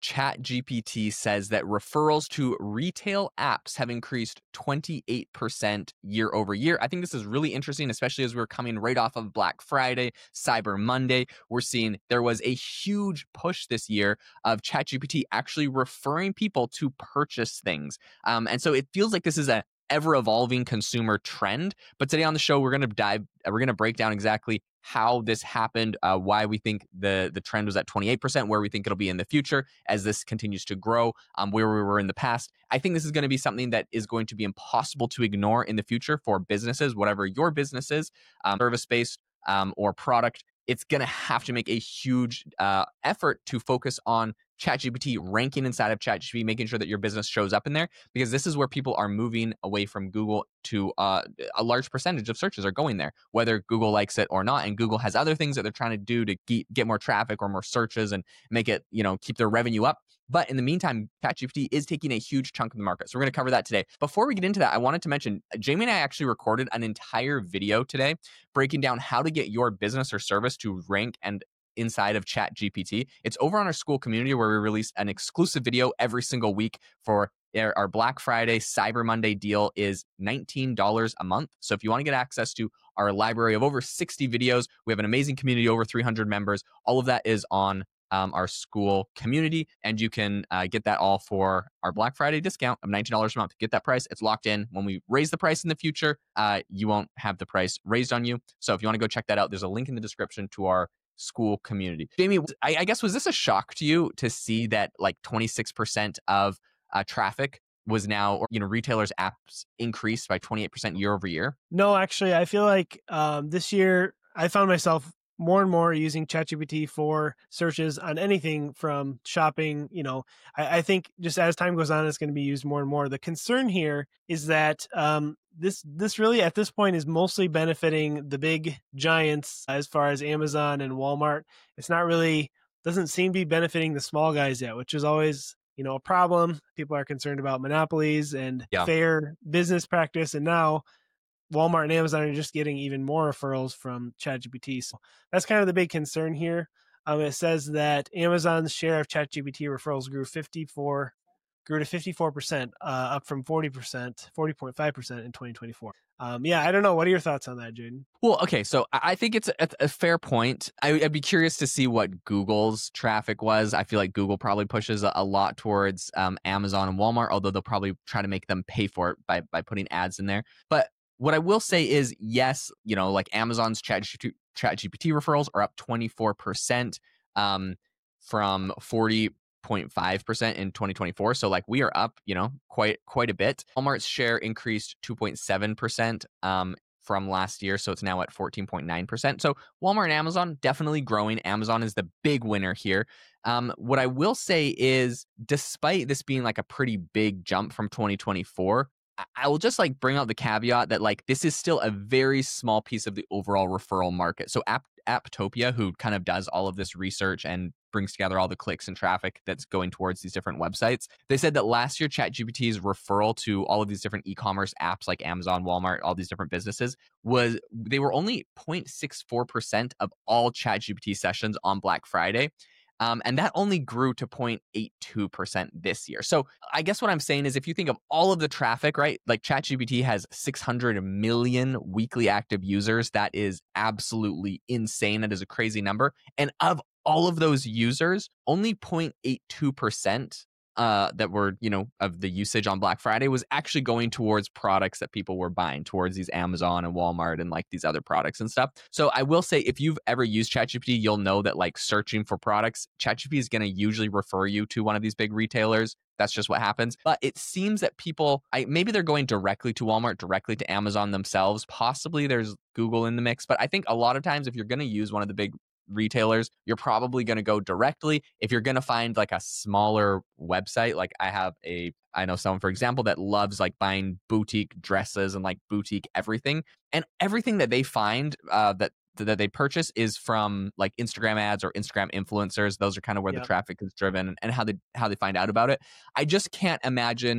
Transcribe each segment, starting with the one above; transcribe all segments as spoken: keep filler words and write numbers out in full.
ChatGPT says that referrals to retail apps have increased twenty-eight percent year over year. I think this is really interesting, especially as we're coming right off of Black Friday, Cyber Monday. We're seeing there was a huge push this year of ChatGPT actually referring people to purchase things. Um, and so it feels like this is a ever-evolving consumer trend. But today on the show, we're going to dive, we're going to break down exactly how this happened, uh, why we think the, the trend was at twenty-eight percent, where we think it'll be in the future as this continues to grow, um, where we were in the past. I think this is going to be something that is going to be impossible to ignore in the future for businesses, whatever your business is, um, service-based um, or product. It's going to have to make a huge uh, effort to focus on ChatGPT, ranking inside of ChatGPT, making sure that your business shows up in there, because this is where people are moving away from Google to uh, a large percentage of searches are going there, whether Google likes it or not. And Google has other things that they're trying to do to get, get more traffic or more searches and make it, you know, keep their revenue up. But in the meantime, ChatGPT is taking a huge chunk of the market. So we're going to cover that today. Before we get into that, I wanted to mention, Jamie and I actually recorded an entire video today breaking down how to get your business or service to rank and inside of ChatGPT. It's over on our Skool community, where we release an exclusive video every single week for our, our Black Friday, Cyber Monday deal is nineteen dollars a month. So if you want to get access to our library of over sixty videos, we have an amazing community, over three hundred members. All of that is on um, our Skool community, and you can uh, get that all for our Black Friday discount of nineteen dollars a month. Get that price. It's locked in. When we raise the price in the future, uh, you won't have the price raised on you. So if you want to go check that out, there's a link in the description to our Skool community. Jamie, I, I guess, was this a shock to you to see that like twenty-six percent of uh, traffic was now, or, you know, retailers' apps increased by twenty-eight percent year over year? No, actually, I feel like um, this year I found myself more and more using ChatGPT for searches on anything from shopping. You know, I, I think just as time goes on, it's going to be used more and more. The concern here is that um, this this really at this point is mostly benefiting the big giants as far as Amazon and Walmart. It's not really, doesn't seem to be benefiting the small guys yet, which is always, you know, a problem. People are concerned about monopolies and yeah. fair business practice. And now Walmart and Amazon are just getting even more referrals from ChatGPT. So that's kind of the big concern here. Um, it says that Amazon's share of ChatGPT referrals grew fifty-four grew to fifty-four percent, uh, up from forty percent, forty point five percent in twenty twenty-four. Um, yeah, I don't know. What are your thoughts on that, Jaden? Well, okay, so I think it's a, a fair point. I, I'd be curious to see what Google's traffic was. I feel like Google probably pushes a, a lot towards um, Amazon and Walmart, although they'll probably try to make them pay for it by by putting ads in there. But what I will say is, yes, you know, like Amazon's ChatGPT, ChatGPT referrals are up twenty-four percent um, from forty point five percent in twenty twenty-four. So like we are up, you know, quite quite a bit. Walmart's share increased two point seven percent um, from last year. So it's now at fourteen point nine percent. So Walmart and Amazon definitely growing. Amazon is the big winner here. Um, what I will say is, despite this being like a pretty big jump from twenty twenty-four, I will just like bring out the caveat that like this is still a very small piece of the overall referral market. So App, Apptopia, who kind of does all of this research and brings together all the clicks and traffic that's going towards these different websites, they said that last year ChatGPT's referral to all of these different e-commerce apps like Amazon, Walmart, all these different businesses was, they were only zero point six four percent of all ChatGPT sessions on Black Friday. Um, and that only grew to zero point eight two percent this year. So I guess what I'm saying is, if you think of all of the traffic, right, like ChatGPT has six hundred million weekly active users. That is absolutely insane. That is a crazy number. And of all of those users, only zero point eight two percent uh, that were, you know, of the usage on Black Friday was actually going towards products that people were buying, towards these Amazon and Walmart and like these other products and stuff. So I will say, if you've ever used ChatGPT, you'll know that like searching for products, ChatGPT is going to usually refer you to one of these big retailers. That's just what happens. But it seems that people, I, maybe they're going directly to Walmart, directly to Amazon themselves. Possibly there's Google in the mix. But I think a lot of times, if you're going to use one of the big retailers, you're probably going to go directly. If you're going to find like a smaller website, like I have a, I know someone, for example, that loves like buying boutique dresses and like boutique everything. And everything that they find uh, that that they purchase is from like Instagram ads or Instagram influencers. Those are kind of where yep. the traffic is driven, and how they how they find out about it. I just can't imagine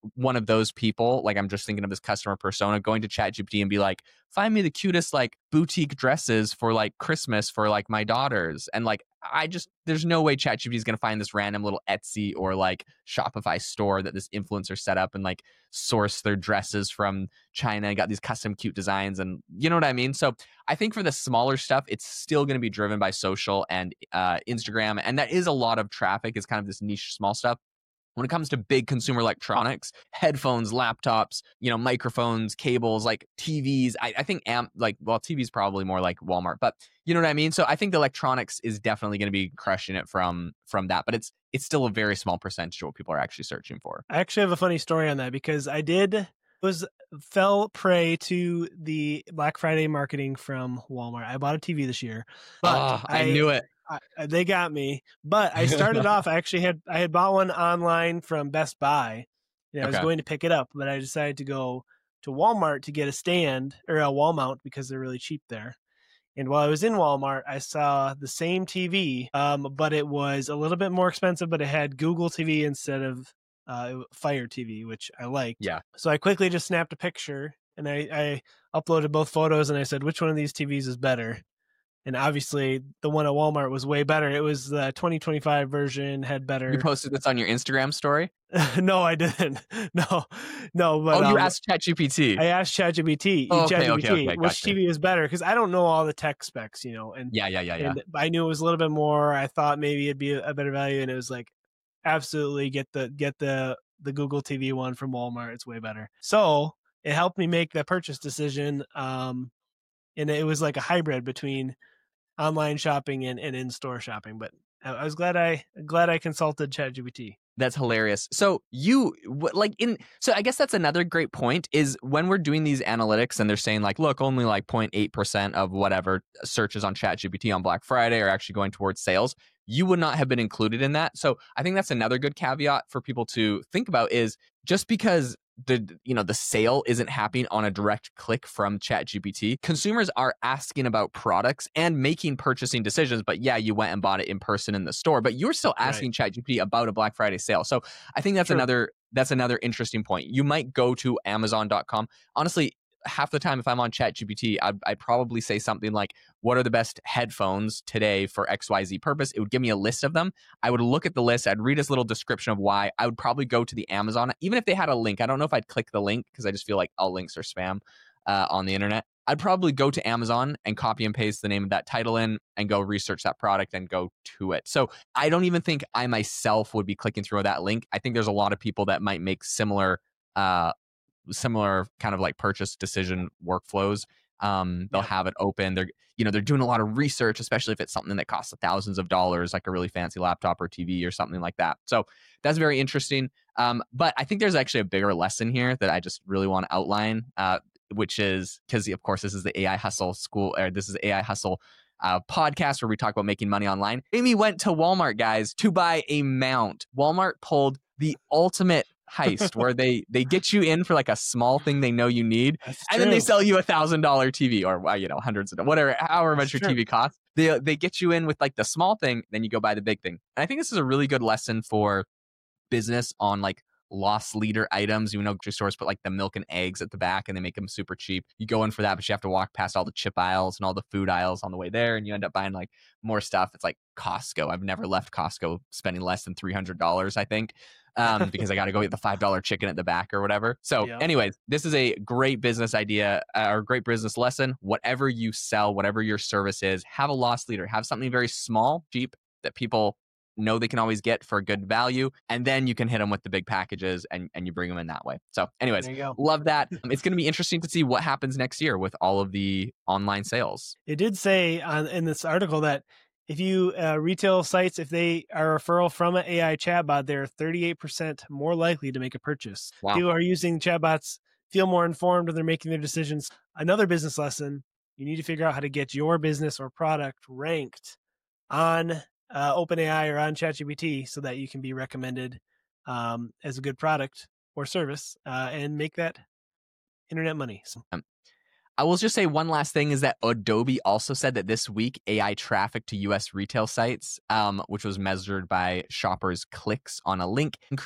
one of those people, like I'm just thinking of this customer persona, going to ChatGPT and be like, find me the cutest like boutique dresses for like Christmas for like my daughters. And like, I just, there's no way ChatGPT is going to find this random little Etsy or like Shopify store that this influencer set up and like source their dresses from China and got these custom cute designs. And you know what I mean? So I think for the smaller stuff, it's still going to be driven by social and uh, Instagram. And that is a lot of traffic, is kind of this niche small stuff. When it comes to big consumer electronics, headphones, laptops, you know, microphones, cables, like T Vs, I, I think amp, like, well, T V's probably more like Walmart, but you know what I mean? So I think the electronics is definitely going to be crushing it from from that, but it's it's still a very small percentage of what people are actually searching for. I actually have a funny story on that because I did was fell prey to the Black Friday marketing from Walmart. I bought a T V this year, but oh, I, I knew it. I, they got me, but I started off. I actually had I had bought one online from Best Buy. And I was Okay. going to pick it up, but I decided to go to Walmart to get a stand or a wall mount because they're really cheap there. And while I was in Walmart, I saw the same T V, um, but it was a little bit more expensive. But it had Google T V instead of uh, Fire T V, which I liked. Yeah. So I quickly just snapped a picture and I, I uploaded both photos and I said, which one of these T Vs is better? And obviously, the one at Walmart was way better. It was the twenty twenty-five version, had better. You posted this on your Instagram story? No, I didn't. No, no. But oh, you um, asked ChatGPT. I asked ChatGPT, Oh, okay, ChatGPT okay, okay, which gotcha. T V is better because I don't know all the tech specs, you know. And yeah, yeah, yeah, yeah. And I knew it was a little bit more. I thought maybe it'd be a better value, and it was like, absolutely get the get the the Google T V one from Walmart. It's way better. So it helped me make the purchase decision. Um, and it was like a hybrid between online shopping and, and in-store shopping, but I was glad I glad I consulted ChatGPT. That's hilarious. So you like in so I guess that's another great point is when we're doing these analytics and they're saying like, look, only like zero point eight percent of whatever searches on ChatGPT on Black Friday are actually going towards sales. You would not have been included in that. So I think that's another good caveat for people to think about is just because the you know the sale isn't happening on a direct click from ChatGPT, consumers are asking about products and making purchasing decisions. But yeah, you went and bought it in person in the store, but you're still asking right. ChatGPT about a Black Friday sale. So I think that's True. another that's another interesting point. You might go to Amazon dot com. Honestly, half the time if I'm on ChatGPT, I'd, I'd probably say something like, what are the best headphones today for X Y Z purpose? It would give me a list of them. I would look at the list. I'd read this little description of why. I would probably go to the Amazon, even if they had a link. I don't know if I'd click the link because I just feel like all links are spam uh, on the internet. I'd probably go to Amazon and copy and paste the name of that title in and go research that product and go to it. So I don't even think I myself would be clicking through that link. I think there's a lot of people that might make similar uh, similar kind of like purchase decision workflows. Um, they'll yeah. have it open. They're, you know, they're doing a lot of research, especially if it's something that costs thousands of dollars, like a really fancy laptop or T V or something like that. So that's very interesting. Um, but I think there's actually a bigger lesson here that I just really want to outline, uh, which is because of course this is the A I Hustle School, or this is A I Hustle uh, podcast where we talk about making money online. Amy went to Walmart, guys, to buy a mount. Walmart pulled the ultimate heist where they they get you in for like a small thing they know you need, That's and true. then they sell you a thousand dollar T V or you know hundreds of whatever however much That's your true. T V costs. They they get you in with like the small thing, then you go buy the big thing. And I think this is a really good lesson for business on like loss leader items. You know, grocery stores put like the milk and eggs at the back and they make them super cheap. You go in for that, but you have to walk past all the chip aisles and all the food aisles on the way there, and you end up buying like more stuff. It's like Costco. I've never left Costco spending less than three hundred dollars, I think. um, because I got to go get the five dollar chicken at the back or whatever. So yep. anyways, this is a great business idea uh, or great business lesson. Whatever you sell, whatever your service is, have a loss leader, have something very small, cheap that people know they can always get for a good value. And then you can hit them with the big packages and, and you bring them in that way. So anyways, love that. It's going to be interesting to see what happens next year with all of the online sales. It did say on, in this article that if you uh, retail sites, if they are a referral from an A I chatbot, they're thirty-eight percent more likely to make a purchase. Wow. People are using chatbots, feel more informed when they're making their decisions. Another business lesson, you need to figure out how to get your business or product ranked on uh, OpenAI or on ChatGPT so that you can be recommended um, as a good product or service uh, and make that internet money. So. Um, I will just say one last thing is that Adobe also said that this week A I traffic to U S retail sites, um, which was measured by shoppers' clicks on a link, increased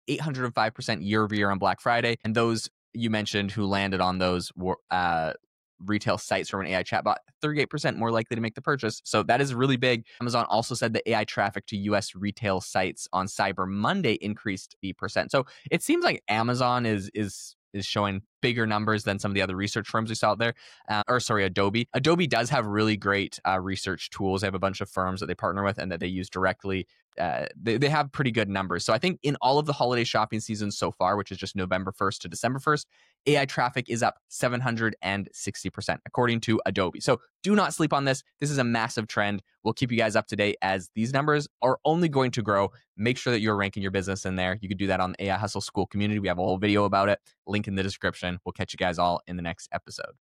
eight hundred five percent year over year on Black Friday. And those you mentioned who landed on those uh, retail sites from an A I chatbot, thirty-eight percent more likely to make the purchase. So that is really big. Amazon also said that A I traffic to U S retail sites on Cyber Monday increased eight percent. So it seems like Amazon is is is showing bigger numbers than some of the other research firms we saw out there. Uh, or sorry, Adobe. Adobe does have really great uh, research tools. They have a bunch of firms that they partner with and that they use directly. Uh, they, they have pretty good numbers. So I think in all of the holiday shopping seasons so far, which is just November first to December first, A I traffic is up seven hundred sixty percent, according to Adobe. So do not sleep on this. This is a massive trend. We'll keep you guys up to date as these numbers are only going to grow. Make sure that you're ranking your business in there. You can do that on the A I Hustle School community. We have a whole video about it. Link in the description. We'll catch you guys all in the next episode.